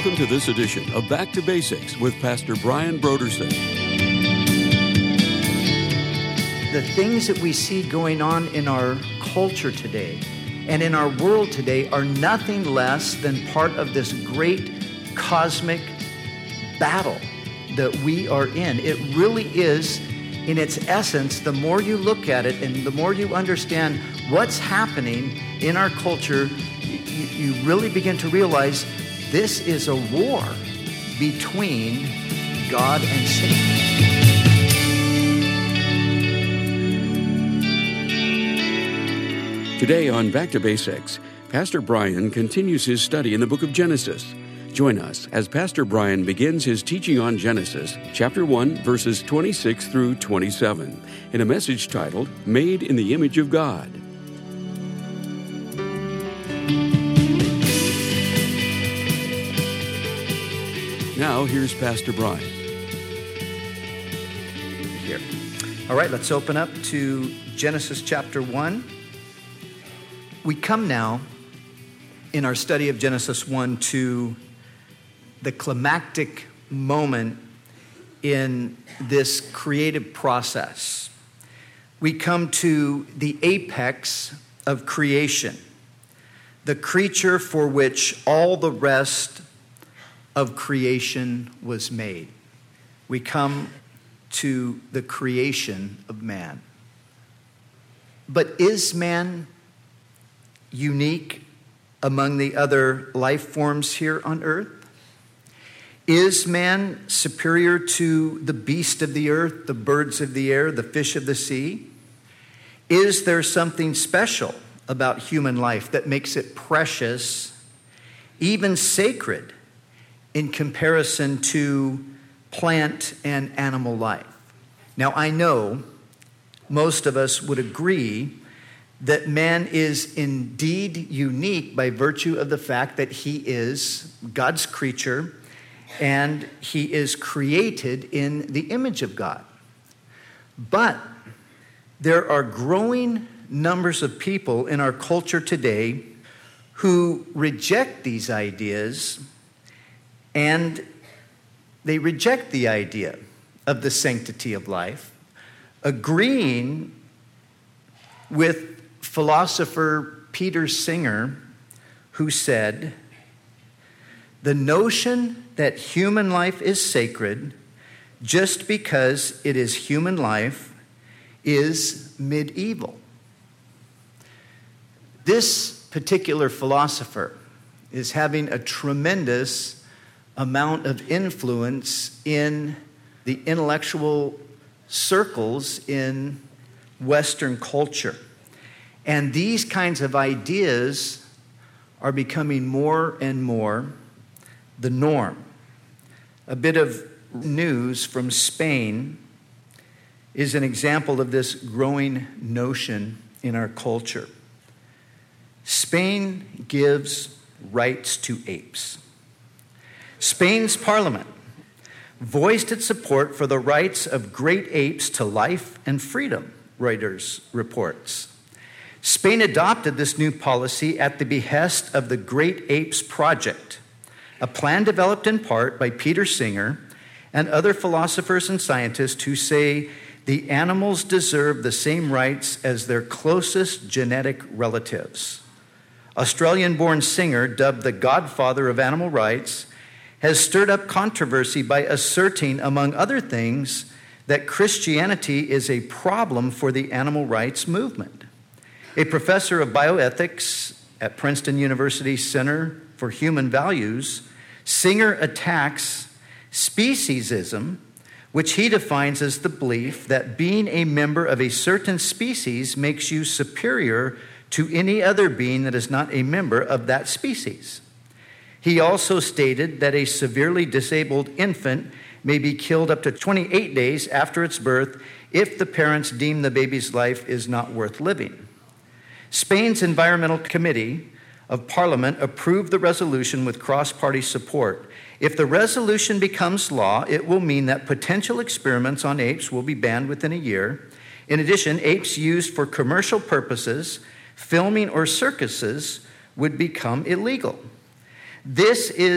Welcome to this edition of Back to Basics with Pastor Brian Brodersen. The things that we see going on in our culture today and in our world today are nothing less than part of this great cosmic battle that we are in. It really is, in its essence, the more you look at it and the more you understand what's happening in our culture, you really begin to realize this is a war between God and Satan. Today on Back to Basics, Pastor Brian continues his study in the book of Genesis. Join us as Pastor Brian begins his teaching on Genesis, chapter 1, verses 26 through 27, in a message titled, Made in the Image of God. Now, here's Pastor Brian. Here. All right, let's open up to Genesis chapter 1. We come now in our study of Genesis 1 to the climactic moment in this creative process. We come to the apex of creation, the creature for which all the rest of creation was made. We come to the creation of man. But is man unique among the other life forms here on earth? Is man superior to the beast of the earth, the birds of the air, the fish of the sea? Is there something special about human life that makes it precious, even sacred, in comparison to plant and animal life? Now, I know most of us would agree that man is indeed unique by virtue of the fact that he is God's creature and he is created in the image of God. But there are growing numbers of people in our culture today who reject these ideas, and they reject the idea of the sanctity of life, agreeing with philosopher Peter Singer, who said, "The notion that human life is sacred just because it is human life is medieval." This particular philosopher is having a tremendous amount of influence in the intellectual circles in Western culture. And these kinds of ideas are becoming more and more the norm. A bit of news from Spain is an example of this growing notion in our culture. Spain gives rights to apes. Spain's parliament voiced its support for the rights of great apes to life and freedom, Reuters reports. Spain adopted this new policy at the behest of the Great Apes Project, a plan developed in part by Peter Singer and other philosophers and scientists who say the animals deserve the same rights as their closest genetic relatives. Australian-born Singer, dubbed the godfather of animal rights, has stirred up controversy by asserting, among other things, that Christianity is a problem for the animal rights movement. A professor of bioethics at Princeton University Center for Human Values, Singer attacks speciesism, which he defines as the belief that being a member of a certain species makes you superior to any other being that is not a member of that species. He also stated that a severely disabled infant may be killed up to 28 days after its birth if the parents deem the baby's life is not worth living. Spain's Environmental Committee of Parliament approved the resolution with cross-party support. If the resolution becomes law, it will mean that potential experiments on apes will be banned within a year. In addition, apes used for commercial purposes, filming or circuses, would become illegal. This is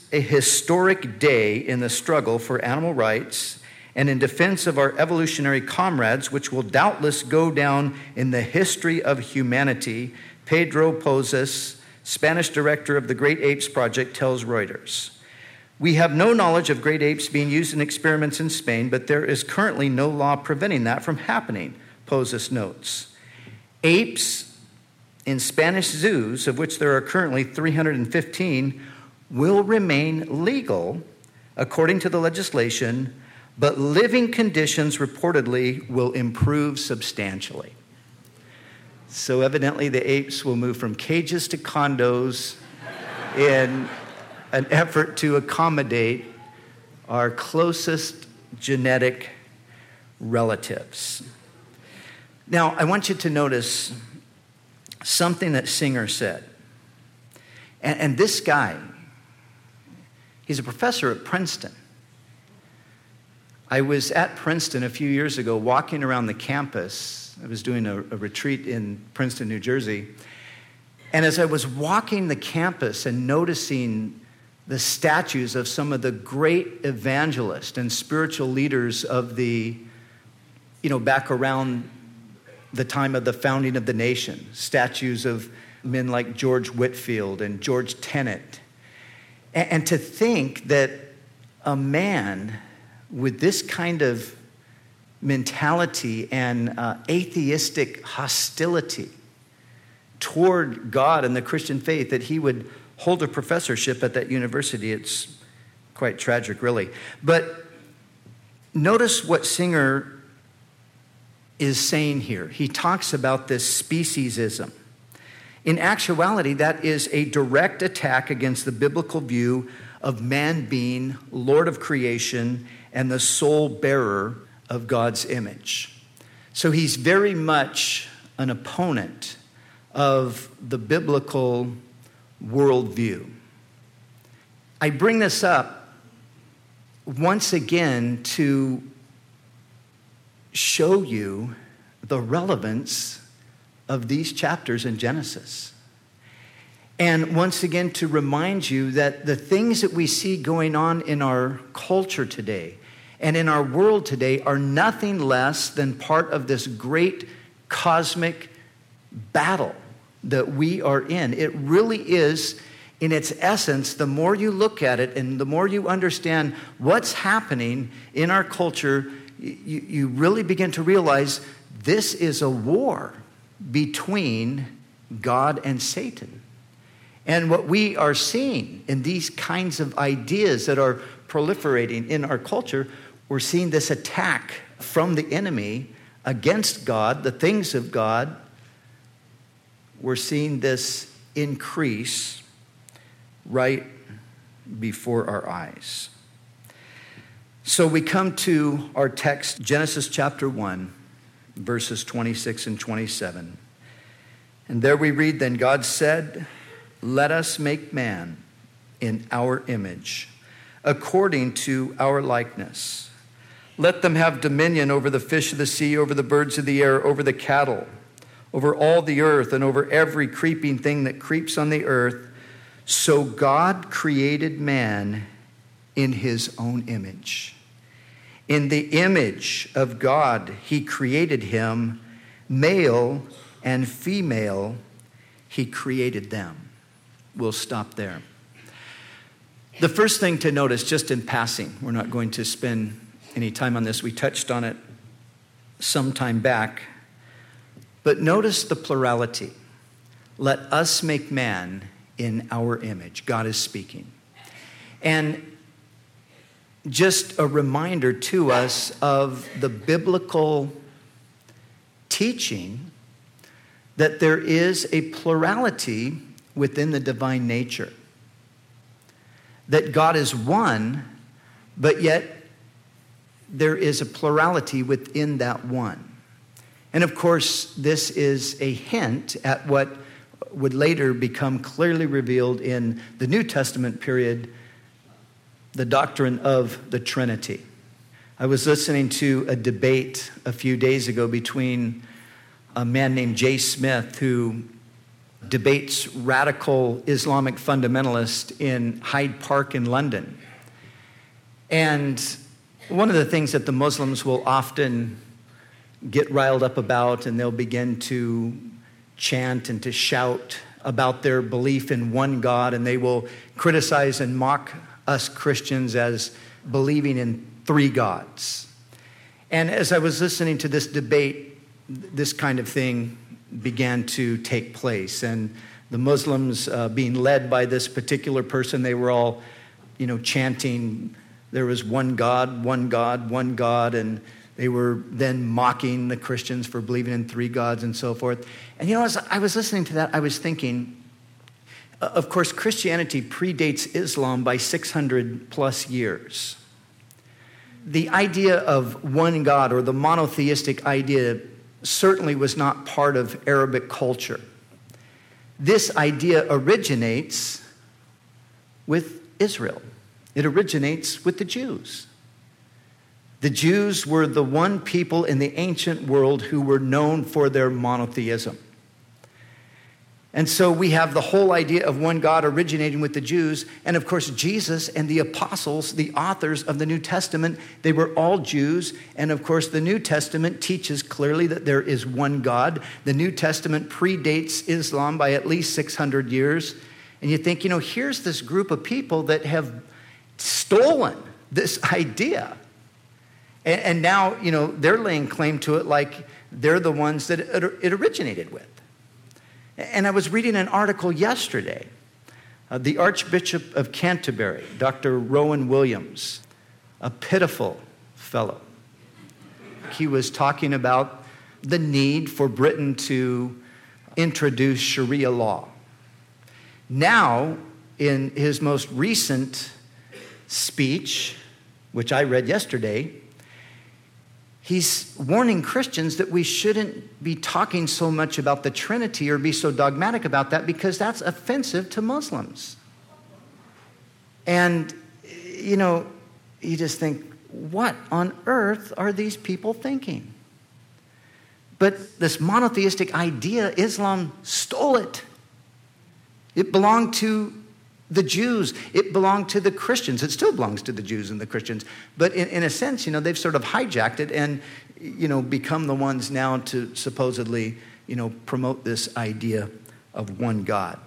a historic day in the struggle for animal rights and in defense of our evolutionary comrades, which will doubtless go down in the history of humanity, Pedro Pozas, Spanish director of the Great Apes Project, tells Reuters. We have no knowledge of great apes being used in experiments in Spain, but there is currently no law preventing that from happening, Pozas notes. Apes in Spanish zoos, of which there are currently 315, will remain legal according to the legislation, but living conditions reportedly will improve substantially. So evidently the apes will move from cages to condos in an effort to accommodate our closest genetic relatives. Now, I want you to notice something that Singer said. And this guy, he's a professor at Princeton. I was at Princeton a few years ago walking around the campus. I was doing a retreat in Princeton, New Jersey. And as I was walking the campus and noticing the statues of some of the great evangelists and spiritual leaders of the, back around the time of the founding of the nation, statues of men like George Whitefield and George Tenet. And to think that a man with this kind of mentality and atheistic hostility toward God and the Christian faith, that he would hold a professorship at that university, it's quite tragic, really. But notice what Singer is saying here. He talks about this speciesism. In actuality, that is a direct attack against the biblical view of man being Lord of creation and the sole bearer of God's image. So he's very much an opponent of the biblical worldview. I bring this up once again to show you the relevance of these chapters in Genesis. And once again to remind you that the things that we see going on in our culture today and in our world today are nothing less than part of this great cosmic battle that we are in. It really is, in its essence, the more you look at it and the more you understand what's happening in our culture, you really begin to realize this is a war between God and Satan. And what we are seeing in these kinds of ideas that are proliferating in our culture, we're seeing this attack from the enemy against God, the things of God. We're seeing this increase right before our eyes. So we come to our text, Genesis chapter 1, verses 26 and 27. And there we read, "Then God said, 'Let us make man in our image, according to our likeness. Let them have dominion over the fish of the sea, over the birds of the air, over the cattle, over all the earth, and over every creeping thing that creeps on the earth.' So God created man in his own image. In the image of God, he created him, male and female, he created them." We'll stop there. The first thing to notice, just in passing, we're not going to spend any time on this. We touched on it some time back. But notice the plurality. Let us make man in our image. God is speaking. And just a reminder to us of the biblical teaching that there is a plurality within the divine nature. That God is one, but yet there is a plurality within that one. And of course, this is a hint at what would later become clearly revealed in the New Testament period, the doctrine of the Trinity. I was listening to a debate a few days ago between a man named Jay Smith, who debates radical Islamic fundamentalists in Hyde Park in London. And one of the things that the Muslims will often get riled up about, and they'll begin to chant and to shout about their belief in one God, and they will criticize and mock us Christians as believing in three gods. And as I was listening to this debate, this kind of thing began to take place. And the Muslims, being led by this particular person, they were all, chanting, there was one God, one God, one God, and they were then mocking the Christians for believing in three gods and so forth. And as I was listening to that, I was thinking, of course, Christianity predates Islam by 600 plus years. The idea of one God, or the monotheistic idea, certainly was not part of Arabic culture. This idea originates with Israel. It originates with the Jews. The Jews were the one people in the ancient world who were known for their monotheism. And so we have the whole idea of one God originating with the Jews. And of course, Jesus and the apostles, the authors of the New Testament, they were all Jews. And of course, the New Testament teaches clearly that there is one God. The New Testament predates Islam by at least 600 years. And you think, here's this group of people that have stolen this idea. And now, they're laying claim to it like they're the ones that it originated with. And I was reading an article yesterday. The Archbishop of Canterbury, Dr. Rowan Williams, a pitiful fellow. He was talking about the need for Britain to introduce Sharia law. Now, in his most recent speech, which I read yesterday, he's warning Christians that we shouldn't be talking so much about the Trinity or be so dogmatic about that, because that's offensive to Muslims. And, you just think, what on earth are these people thinking? But this monotheistic idea, Islam stole it. It belonged to the Jews. It belonged to the Christians. It still belongs to the Jews and the Christians. But in a sense, they've sort of hijacked it and, become the ones now to supposedly, promote this idea of one God.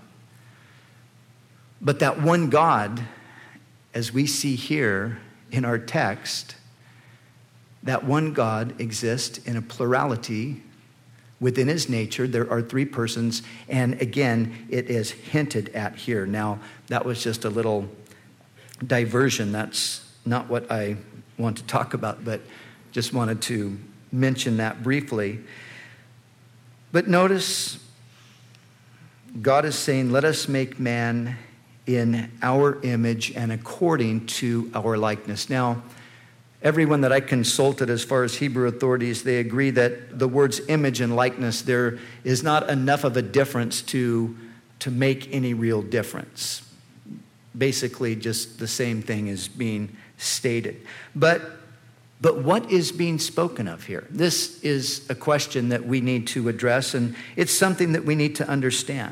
But that one God, as we see here in our text, that one God exists in a plurality. Within his nature, there are three persons, and again, it is hinted at here. Now, that was just a little diversion. That's not what I want to talk about, but just wanted to mention that briefly. But notice, God is saying, let us make man in our image and according to our likeness. Now, everyone that I consulted as far as Hebrew authorities, they agree that the words image and likeness, there is not enough of a difference to make any real difference. Basically, just the same thing is being stated. But what is being spoken of here? This is a question that we need to address, and it's something that we need to understand.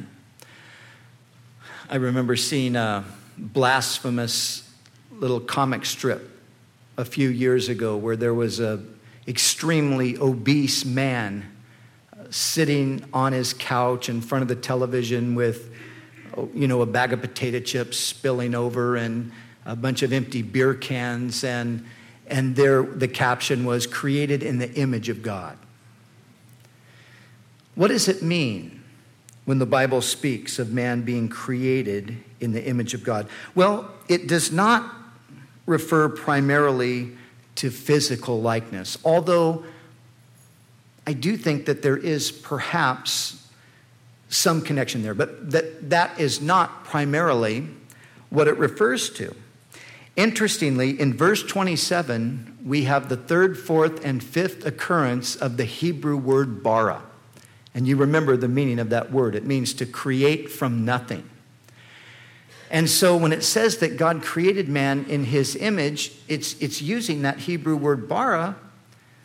I remember seeing a blasphemous little comic strip a few years ago where there was a extremely obese man sitting on his couch in front of the television with, a bag of potato chips spilling over and a bunch of empty beer cans, and there the caption was, "Created in the image of God." What does it mean when the Bible speaks of man being created in the image of God? Well, it does not refer primarily to physical likeness, although I do think that there is perhaps some connection there, but that is not primarily what it refers to. Interestingly, in verse 27, we have the third, fourth, and fifth occurrence of the Hebrew word bara. And you remember the meaning of that word. It means to create from nothing. And so when it says that God created man in his image, it's using that Hebrew word bara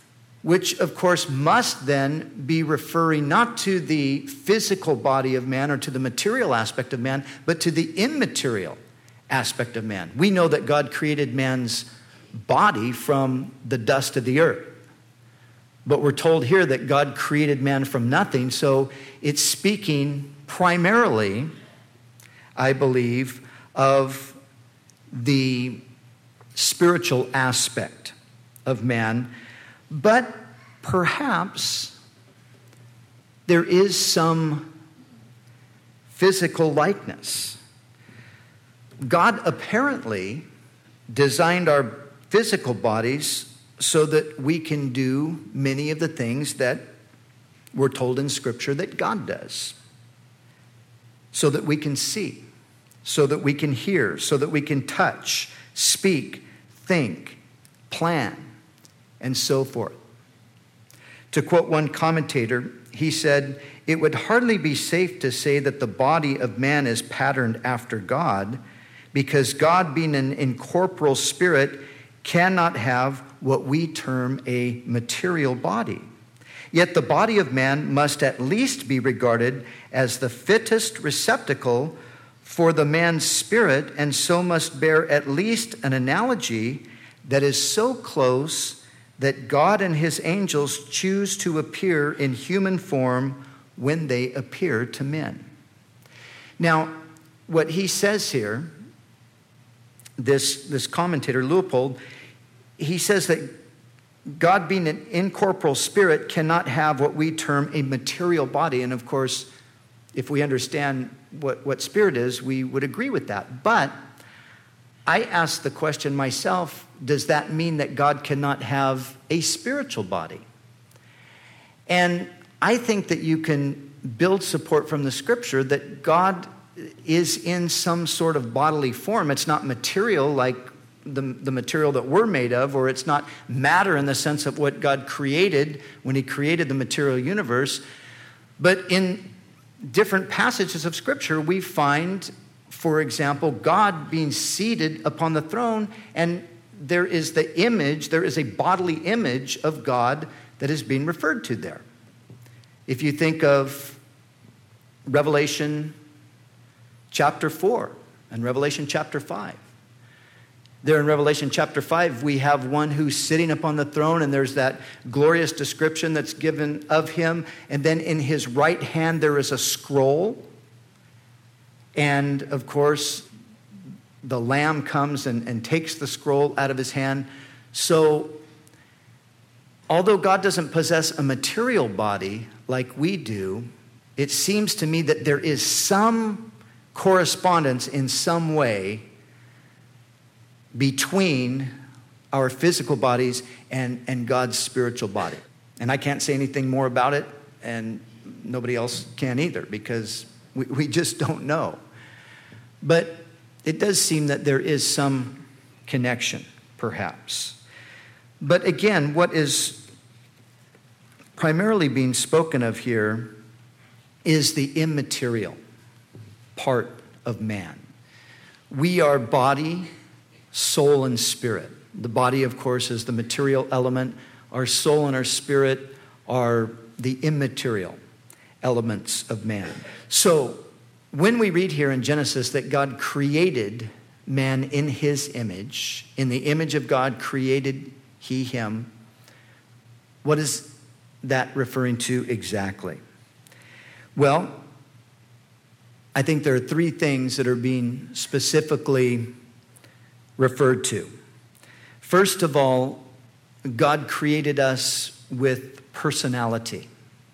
which of course must then be referring not to the physical body of man or to the material aspect of man, but to the immaterial aspect of man. We know that God created man's body from the dust of the earth. But we're told here that God created man from nothing, so it's speaking primarily, I believe, of the spiritual aspect of man. But perhaps there is some physical likeness. God apparently designed our physical bodies so that we can do many of the things that we're told in Scripture that God does. So that we can see, so that we can hear, so that we can touch, speak, think, plan, and so forth. To quote one commentator, he said, "It would hardly be safe to say that the body of man is patterned after God, because God, being an incorporeal spirit, cannot have what we term a material body. Yet the body of man must at least be regarded as the fittest receptacle for the man's spirit, and so must bear at least an analogy that is so close that God and his angels choose to appear in human form when they appear to men." Now, what he says here, this commentator, Leupold, he says that God, being an incorporeal spirit, cannot have what we term a material body. And of course, if we understand what spirit is, we would agree with that. But I ask the question myself, does that mean that God cannot have a spiritual body? And I think that you can build support from the Scripture that God is in some sort of bodily form. It's not material like the material that we're made of, or it's not matter in the sense of what God created when he created the material universe. But in different passages of Scripture, we find, for example, God being seated upon the throne, and there is a bodily image of God that is being referred to there. If you think of Revelation chapter 4 and Revelation chapter 5. There in Revelation chapter 5, we have one who's sitting upon the throne, and there's that glorious description that's given of him. And then in his right hand, there is a scroll. And of course, the Lamb comes and takes the scroll out of his hand. So, although God doesn't possess a material body like we do, it seems to me that there is some correspondence in some way between our physical bodies and God's spiritual body. And I can't say anything more about it, and nobody else can either, because we just don't know. But it does seem that there is some connection, perhaps. But again, what is primarily being spoken of here is the immaterial part of man. We are body, soul, and spirit. The body, of course, is the material element. Our soul and our spirit are the immaterial elements of man. So, when we read here in Genesis that God created man in his image, in the image of God created he him, what is that referring to exactly? Well, I think there are three things that are being specifically referred to. First of all, God created us with personality.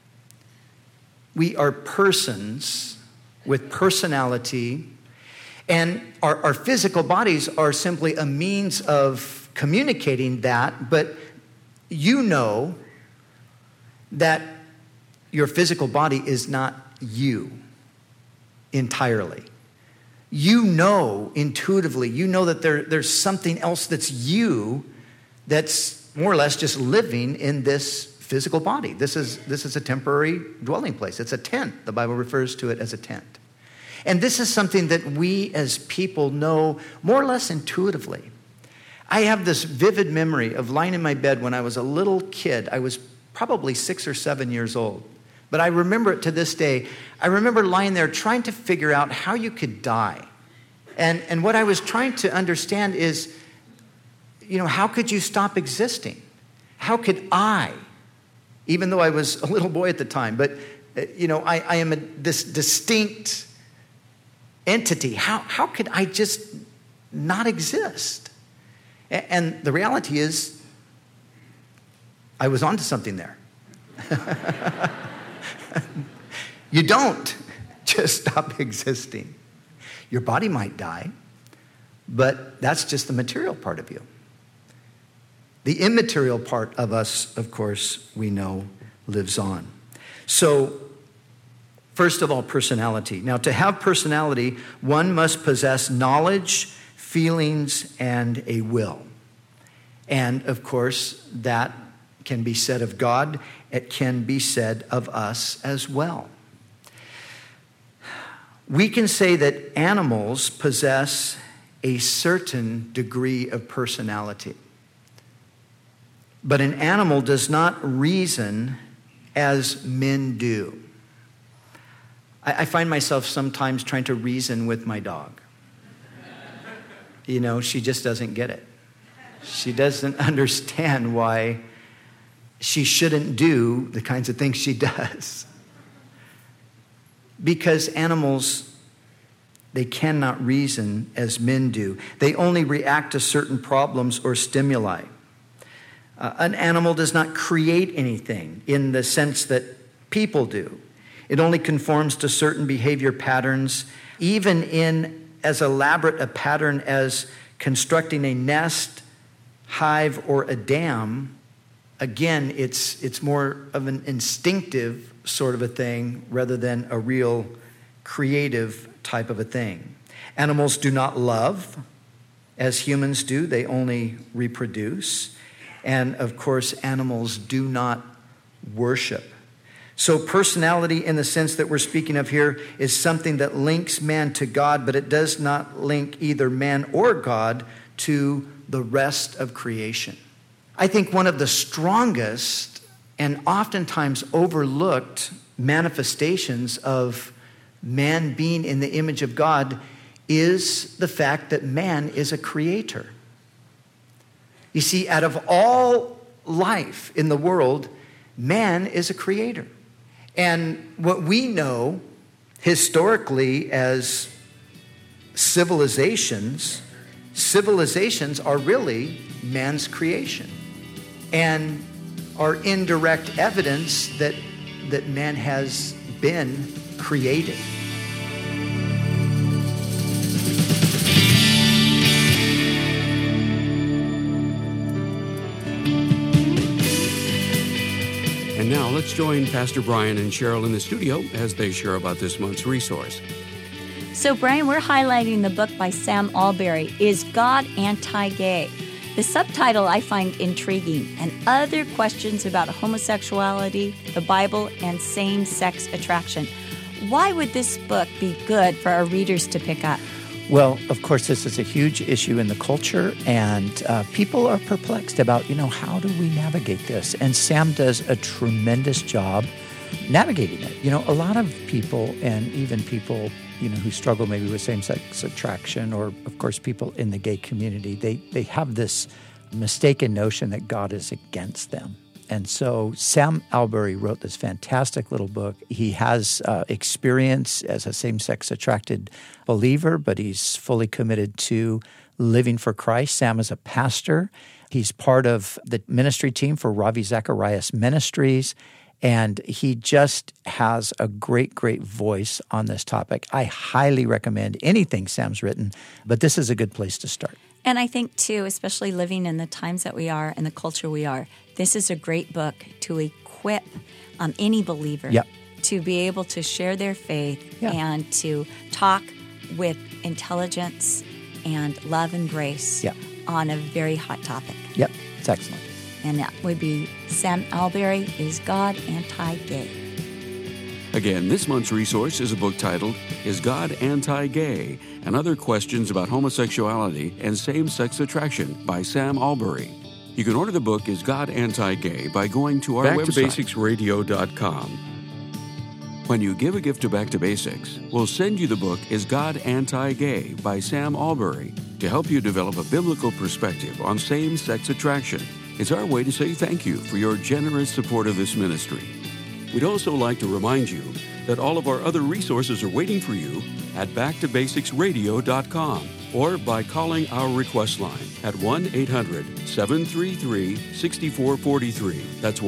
We are persons with personality, and our physical bodies are simply a means of communicating that, but you know that your physical body is not you entirely. You know intuitively, you know that there's something else that's you that's more or less just living in this physical body. This is a temporary dwelling place. It's a tent. The Bible refers to it as a tent. And this is something that we as people know more or less intuitively. I have this vivid memory of lying in my bed when I was a little kid. I was probably 6 or 7 years old. But I remember it to this day. I remember lying there trying to figure out how you could die. And what I was trying to understand is, how could you stop existing? How could I, even though I was a little boy at the time, but, I am this distinct entity. How could I just not exist? And the reality is, I was onto something there. You don't just stop existing. Your body might die, but that's just the material part of you. The immaterial part of us, of course, we know lives on. So, first of all, personality. Now, to have personality, one must possess knowledge, feelings, and a will. And, of course, that can be said of God. It can be said of us as well. We can say that animals possess a certain degree of personality. But an animal does not reason as men do. I find myself sometimes trying to reason with my dog. She just doesn't get it. She doesn't understand why she shouldn't do the kinds of things she does. Because animals, they cannot reason as men do. They only react to certain problems or stimuli. An animal does not create anything in the sense that people do. It only conforms to certain behavior patterns, even in as elaborate a pattern as constructing a nest, hive, or a dam. Again, it's more of an instinctive sort of a thing rather than a real creative type of a thing. Animals do not love as humans do. They only reproduce. And of course, animals do not worship. So personality in the sense that we're speaking of here is something that links man to God, but it does not link either man or God to the rest of creation. I think one of the strongest and oftentimes overlooked manifestations of man being in the image of God is the fact that man is a creator. You see, out of all life in the world, man is a creator. And what we know historically as civilizations are really man's creation and are indirect evidence that man has been created. And now let's join Pastor Brian and Cheryl in the studio as they share about this month's resource. So, Brian, we're highlighting the book by Sam Allberry, Is God Anti-Gay? The subtitle I find intriguing, and other questions about homosexuality, the Bible, and same-sex attraction. Why would this book be good for our readers to pick up? Well, of course, this is a huge issue in the culture, and people are perplexed about, how do we navigate this? And Sam does a tremendous job navigating it. A lot of people, and even people, who struggle maybe with same-sex attraction, or, of course, people in the gay community, they have this mistaken notion that God is against them. And so Sam Allberry wrote this fantastic little book. He has experience as a same-sex attracted believer, but he's fully committed to living for Christ. Sam is a pastor. He's part of the ministry team for Ravi Zacharias Ministries, and he just has a great, great voice on this topic. I highly recommend anything Sam's written, but this is a good place to start. And I think, too, especially living in the times that we are and the culture we are, this is a great book to equip any believer to be able to share their faith and to talk with intelligence and love and grace on a very hot topic. Yep, it's excellent. And that would be Sam Allberry, Is God Anti-Gay? Again, this month's resource is a book titled, Is God Anti-Gay? And Other Questions About Homosexuality and Same-Sex Attraction by Sam Albury. You can order the book, Is God Anti-Gay? By going to our website, backtobasicsradio.com. When you give a gift to Back to Basics, we'll send you the book, Is God Anti-Gay? By Sam Albury, to help you develop a biblical perspective on same-sex attraction. It's our way to say thank you for your generous support of this ministry. We'd also like to remind you that all of our other resources are waiting for you at backtobasicsradio.com or by calling our request line at 1-800-733-6443. That's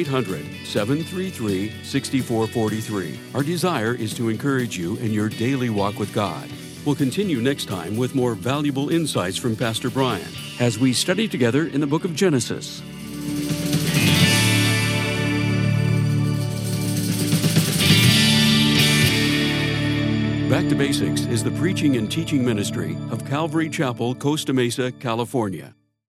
1-800-733-6443. Our desire is to encourage you in your daily walk with God. We'll continue next time with more valuable insights from Pastor Brian as we study together in the book of Genesis. Back to Basics is the preaching and teaching ministry of Calvary Chapel, Costa Mesa, California.